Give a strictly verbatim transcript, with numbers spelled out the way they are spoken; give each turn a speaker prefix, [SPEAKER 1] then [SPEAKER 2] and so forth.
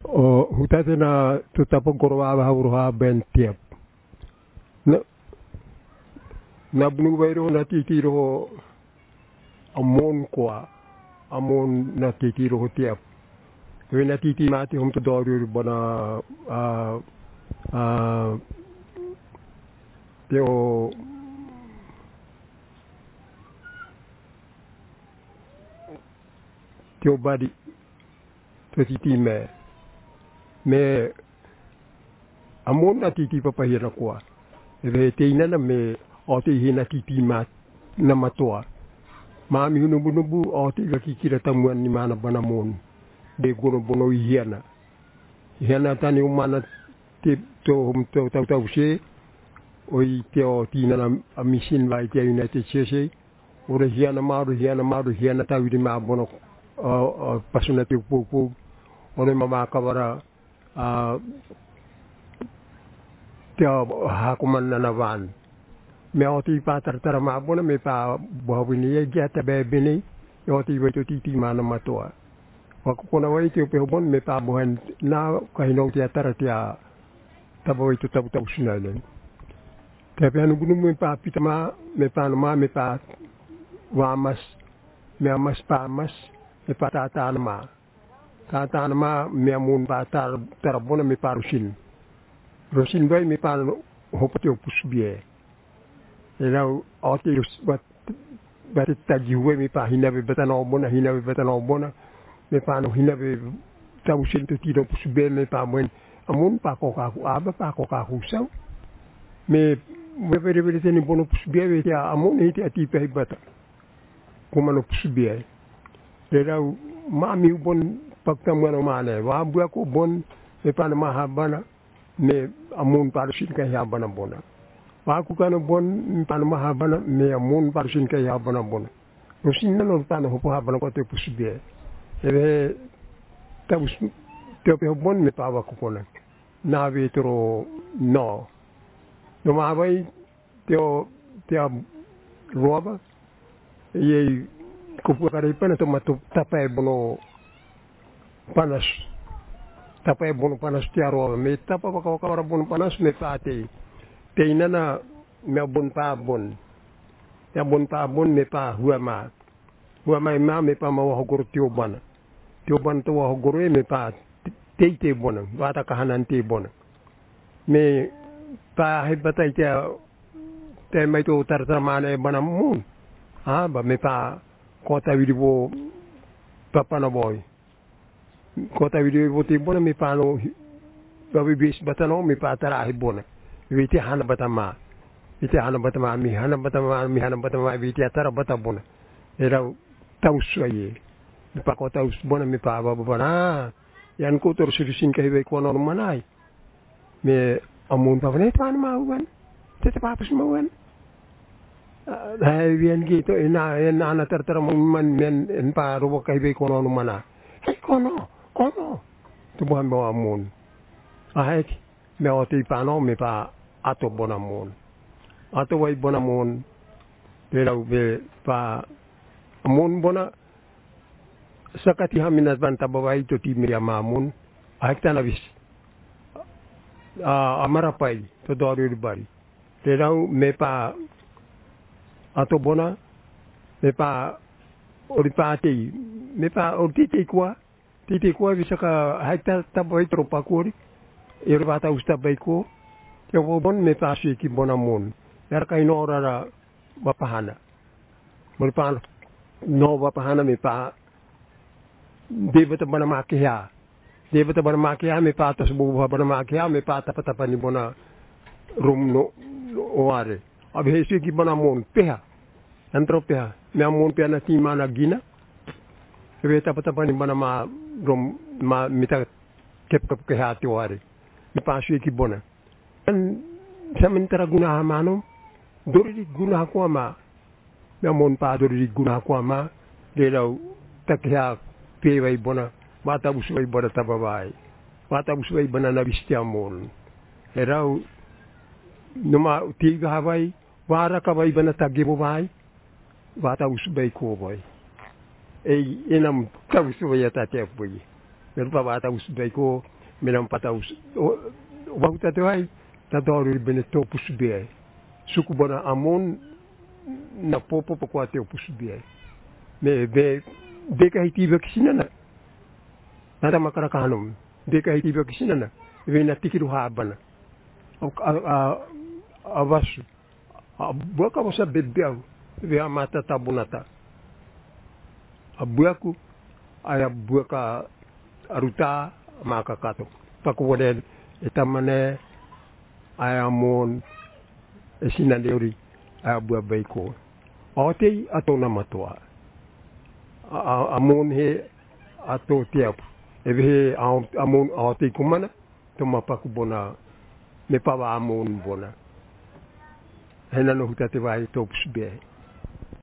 [SPEAKER 1] o hutate na tutapong korwa hauruha ben tiap na na bunu bairo na titiro amon kwa amon na titiro tiap we na titi mati hom to doru bona a a teo teo badi to titi me me amon na titi papahira kwa e te ina na me o te hina titi ma na matoa ma mi hunu bunubu o te ga kikira tamuan ni mana bana mon de gono bono hiana hiana tani umana te to to to to se oi te o tina na a mission vai te United States ora hiana maru hiana maru hiana ta wi ma bono o pasuna te popo ora mama kawara a te ha kumanna na van me o ti pa tar tar ma bona me pa bo wini e jata be bini o ti we to ti ti mana matoa wa ko na wai te pe bon me pa bo hen na ka hino ti tar ti a ta bo to ta ta usnale te pe anu gunu me pa pitama me pa no ma me pa wa mas me mas pa mas me pa ta ta ma ta ta ma me mun pa tar tar bona me pa rusin rusin vai me pa hopote opusbie era o te wat bat ta jiwe me pa hina be betano bona hina be betano bona me pa no hina be ta usin te tiro pusbe me pa mwen amun pa ko ka ku aba pa ko ka ku sau me me vere vere teni bono pusbe be te amun hiti ati pe bata kuma no pusbe era ma mi bon pakta mwana mane wa bua ko bon me pa ma habana me amun pa sin ka ya bana bona wa ku kana bon pan ma bana me amun parsin ka ya bana bona no sin na no tan ho pa bana ko te pusbe e ta us te pe bon me pa wa ku kona na vetro no no ma vai te te roba e ku pu ka repana to ma to tapa bono panas tapa bono panas te roba me tapa ka ka bono panas me pa te te inana me bon pa bon ya bon pa bon me pa hua ma hua mai ma me pa ma wa hogoro tio bana tio bana to wa hogoro me pa te te bona wa ta kahanan te bona me pa he batai te te mai to tarta mane bana mun ha ba me pa kota vidivo papa na boy kota vidivo te bona me pa no ba bis batano me pa tara he bona viti hana batama viti hana batama mi hana batama mi hana batama viti atara batabona era tausaye pa ko taus bona mi pa ba bona yan ko tor sirisin ka hebe ko no manai me amun pa ne pan ma wan te te pa pas ma wan hai vien ki to ina ina na tar tar man men en pa ro ka hebe ko no mana he ko no ko no tu bo amun ai me o ti pa no me pa ato bonamon ato wai bonamon pera ube pa amon bona sakati hamina banta bawai to ti me amamun aikta na vis a amara pai to doru bari pera me pa ato bona me pa oripate me pa ortite kwa tite kwa visaka aikta taboi tropa kori irvata usta baiko yo bon me pasi ki bonamon yar kai no rara bapahana mulpan no bapahana me pa devata bana makya devata bana makya me pa tas bu bana makya me pa tapata pani bona rum no oare ab hesi ki bonamon peha antropea me amon pe na ti mana gina ve tapata pani bana ma rum ma mita kep kep ke hati oare me pasi ki bona dan sementara guna mano dori guna ko ama me mon pa dori guna ko ama de law takya pe vai bona mata busoi bona tababai mata busoi bona na bistiamon erau numa tiga havai wara ka vai bona tagebo vai mata busoi ko boy ei enam ka busoi ta te boy mer pa mata busoi ko me nam pata us wa uta te ai ta doru bene to pusbe suku bona amon na popo po kwa te pusbe me be de ka hiti be kisina na nada makara kanum de ka hiti be kisina na ve na tikiru ha bana a a vasu a boka vosa bebeu ve amata tabunata a buaku aya buaka aruta maka kato pakuweden etamane aya mon esina deuri aya bua baiko ote atona matoa amon he ato tiap eve amon ote kumana toma pakubona me pawa amon bona hena no hutate vai topsbe